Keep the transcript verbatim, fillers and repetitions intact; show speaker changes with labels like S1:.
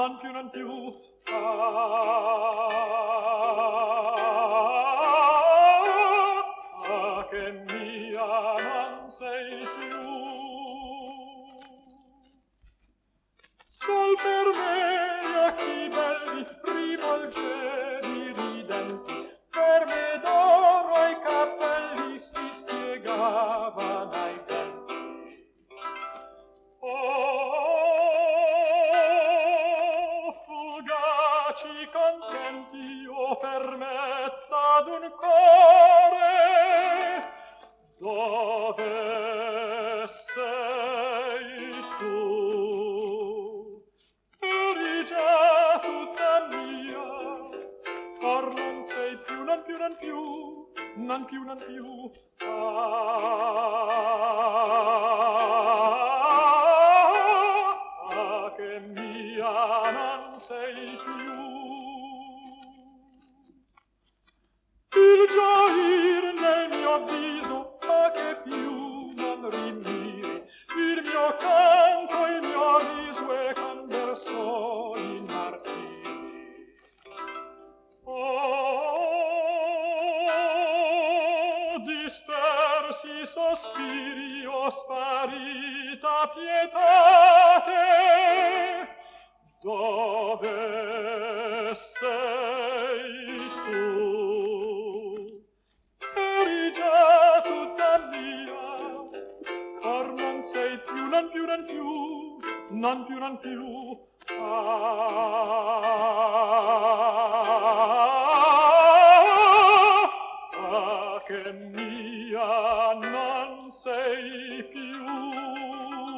S1: non più, non più. Ah, ah, che mia non sei più. Sol per me gli occhi belli rivolgevi ridenti, per me d'oro i capelli si spiegavano ai denti. Oh, fugaci contenti, oh fermezza d'un cuore, dove sei tu? Eri già tutta mia, or non sei più, non più, non più, non più, non più. Ah, ah, che mia non sei più. Il gioir nel mio viso, ah, che più non rimiri, il mio canto, il mio riso e converso in martiri. Oh, dispersi sospiri, oh sparita pietate, dove sei tu? Eri già tutta mia, or non sei più, non più, non più, non più, non più. Ah, ah, che mia non sei più.